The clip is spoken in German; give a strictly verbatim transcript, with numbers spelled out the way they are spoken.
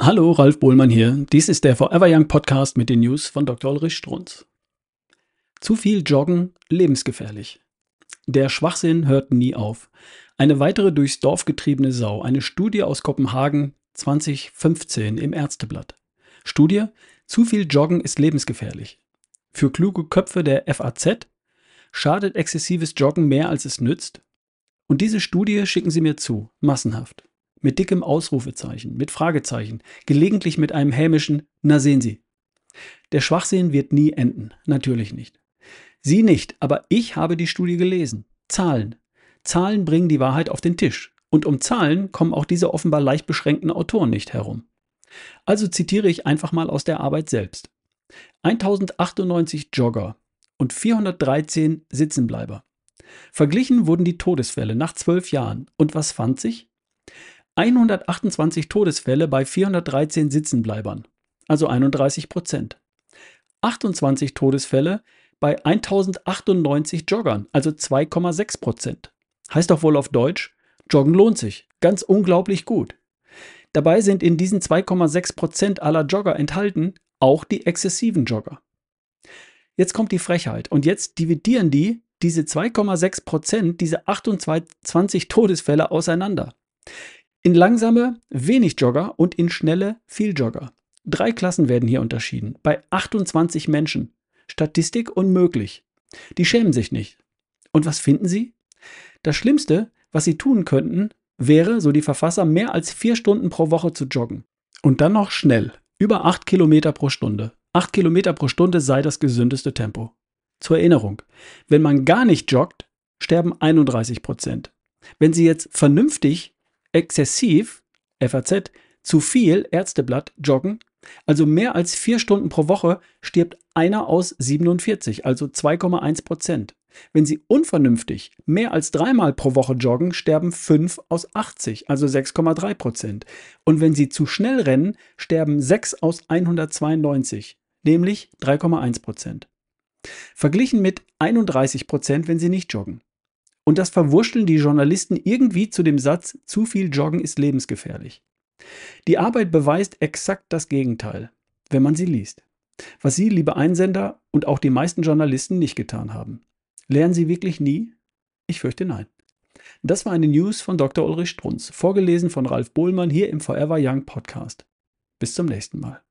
Hallo, Ralf Bohlmann hier. Dies ist der Forever Young Podcast mit den News von Doktor Ulrich Strunz. Zu viel Joggen, lebensgefährlich. Der Schwachsinn hört nie auf. Eine weitere durchs Dorf getriebene Sau. Eine Studie aus Kopenhagen zwanzig fünfzehn im Ärzteblatt. Studie: Zu viel Joggen ist lebensgefährlich. Für kluge Köpfe der F A Z schadet exzessives Joggen mehr als es nützt. Und diese Studie schicken sie mir zu, massenhaft. Mit dickem Ausrufezeichen, mit Fragezeichen, gelegentlich mit einem hämischen „Na sehen Sie". Der Schwachsinn wird nie enden, natürlich nicht. Sie nicht, aber ich habe die Studie gelesen. Zahlen. Zahlen bringen die Wahrheit auf den Tisch. Und um Zahlen kommen auch diese offenbar leicht beschränkten Autoren nicht herum. Also zitiere ich einfach mal aus der Arbeit selbst. tausendachtundneunzig Jogger und vierhundertdreizehn Sitzenbleiber. Verglichen wurden die Todesfälle nach zwölf Jahren. Und was fand sich? hundertachtundzwanzig Todesfälle bei vierhundertdreizehn Sitzenbleibern, also einunddreißig Prozent. achtundzwanzig Todesfälle bei tausendachtunddneunzig Joggern, also zwei Komma sechs Prozent. Heißt doch wohl auf Deutsch, Joggen lohnt sich. Ganz unglaublich gut. Dabei sind in diesen zwei Komma sechs Prozent aller Jogger enthalten auch die exzessiven Jogger. Jetzt kommt die Frechheit und jetzt dividieren die diese zwei Komma sechs Prozent, diese achtundzwanzig Todesfälle auseinander. In langsame, wenig Jogger und in schnelle, viel Jogger. Drei Klassen werden hier unterschieden. Bei achtundzwanzig Menschen. Statistik unmöglich. Die schämen sich nicht. Und was finden sie? Das Schlimmste, was sie tun könnten, wäre, so die Verfasser, mehr als vier Stunden pro Woche zu joggen. Und dann noch schnell. Über acht Kilometer pro Stunde. acht Kilometer pro Stunde sei das gesündeste Tempo. Zur Erinnerung, wenn man gar nicht joggt, sterben einunddreißig Prozent. Wenn Sie jetzt vernünftig, exzessiv, F A Z, zu viel, Ärzteblatt, joggen, also mehr als vier Stunden pro Woche, stirbt einer aus siebenundvierzig, also zwei Komma eins Prozent. Wenn Sie unvernünftig mehr als dreimal pro Woche joggen, sterben fünf aus achtzig, also sechs Komma drei Prozent. Und wenn Sie zu schnell rennen, sterben sechs aus hundertzweiundneunzig, nämlich drei Komma eins Prozent. Verglichen mit einunddreißig Prozent, wenn Sie nicht joggen. Und das verwurschteln die Journalisten irgendwie zu dem Satz, zu viel Joggen ist lebensgefährlich. Die Arbeit beweist exakt das Gegenteil, wenn man sie liest. Was Sie, liebe Einsender, und auch die meisten Journalisten nicht getan haben. Lernen Sie wirklich nie? Ich fürchte nein. Das war eine News von Doktor Ulrich Strunz, vorgelesen von Ralf Bohlmann hier im Forever Young Podcast. Bis zum nächsten Mal.